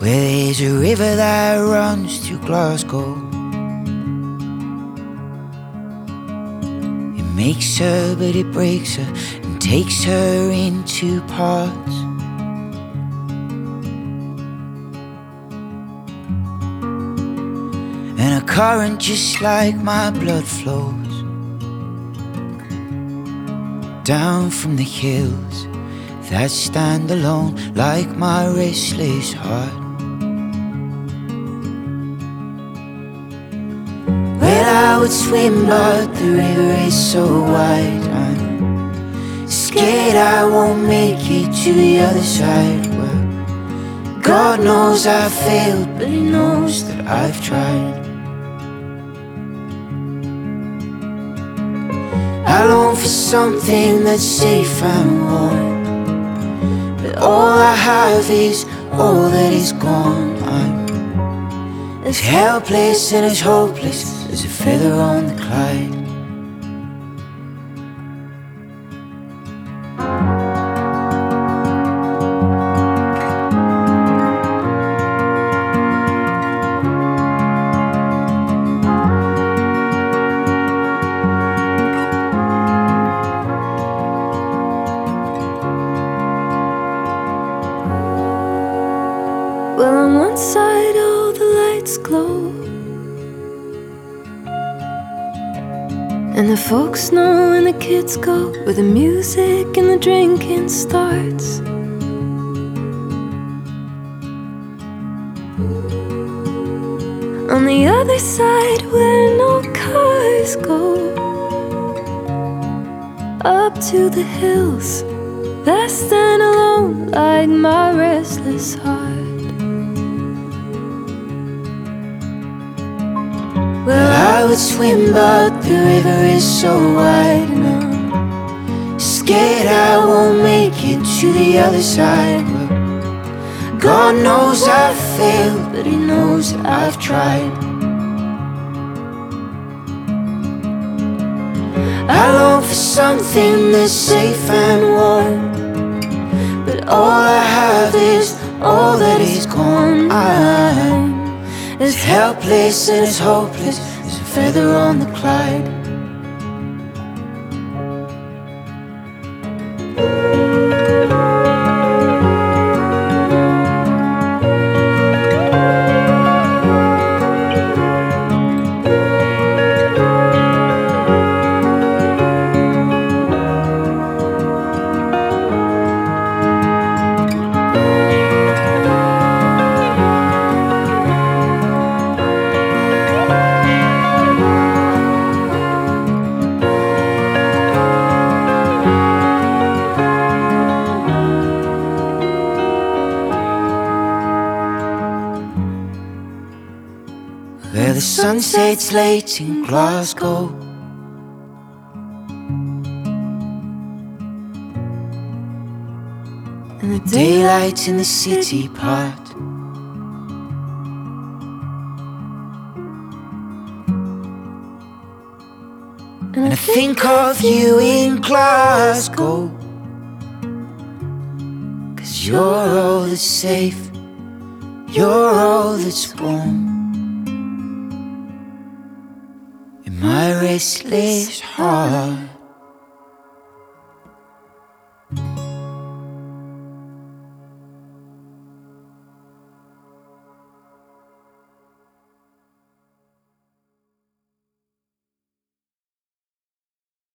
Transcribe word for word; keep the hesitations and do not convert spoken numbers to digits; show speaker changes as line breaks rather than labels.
where there's a river that runs through Glasgow. It makes her, but it breaks her and takes her into parts. And a current just like my blood flows down from the hills that stand alone like my restless heart. Well, I would swim, but the river is so wide. I'm scared I won't make it to the other side. Well, God knows I failed, but He knows that I've tried. I long for something that's safe and warm, but all I have is all that is gone. I'm as helpless and as hopeless as a feather on the Clyde.
Well, on one side all the lights glow, and the folks know and the kids go where the music and the drinking starts. On the other side where no cars go, up to the hills that stand alone like my restless heart.
Well, I would swim, but the river is so wide, and I'm scared I won't make it to the other side. Well, God knows I've failed, but He knows that I've tried. I long for something that's safe and warm, but all I have is all that is gone. I'm as helpless and as hopeless as a feather on the Clyde. Where the sun sets late in Glasgow, and the daylight in the city part. And I think of you in Glasgow, 'cause you're all that's safe, you're all that's warm in my restless heart.